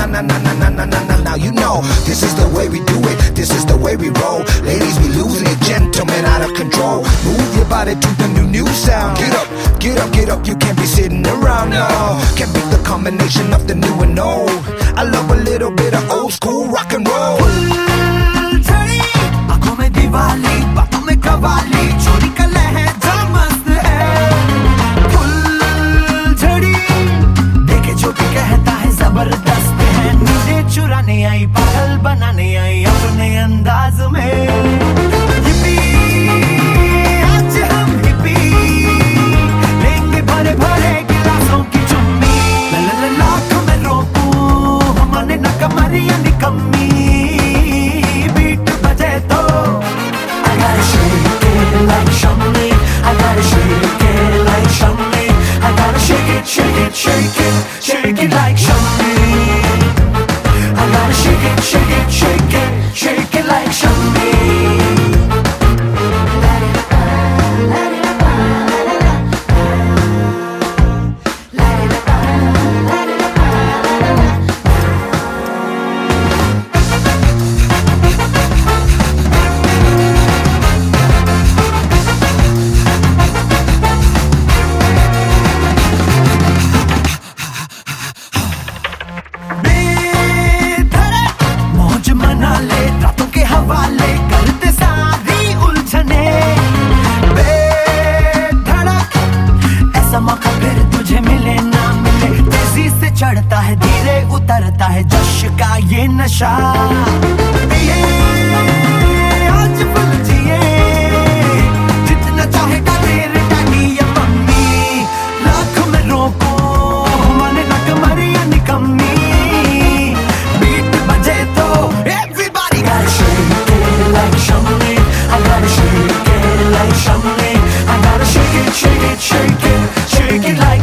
na na na na na na na. Now you know this is the way we do it. This is the way we roll. Ladies, we losing it. Gentlemen out of control. Move your body to the new sound. Get up, get up, get up. You can't be sitting around. No, can't beat the combination of the new and old. I love a little bit of old school rock and roll. आंखों में दिवाली, बातों में कवाली, चोरी का लहजा मस्त है। फुलझड़ी देखे जो भी कहता है जबरदस्त है। नींदें चुराने आई, पागल बनाने आई अपने अंदाज में। हिप्पी आज हम हिप्पी लेंगे भरे भरे गिलासों की चुम्मी। लाख में रोकूं हमने न कमरिया निकम्मी। बीट बजे तो I gotta shake it like Shumley. I gotta shake it like Shumley. I gotta shake it, shake it, shake it, shake it like Shumley. I gotta shake it, shake it, shake it, shake it like Shumley. चढ़ता है धीरे उतरता है जश का ये नशा। पिए आज फुल जिए जितना चाहेगा तेरे डैडी या मम्मी। लाख में रोको माने न कमरिया निकम्मी। बीट बजे तो everybody gotta shake it like Shumley. I gotta shake it like Shumley. I gotta shake it, shake it, shake it, shake it like